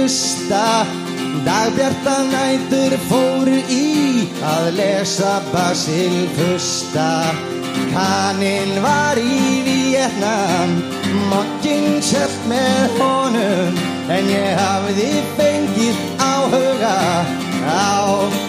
fyrsta dagbjarta nætur fóru í að lesa Basil fursta. Kaninn var í Víetnam, mogginn selt með honum, en ég hafði fengið áhuga á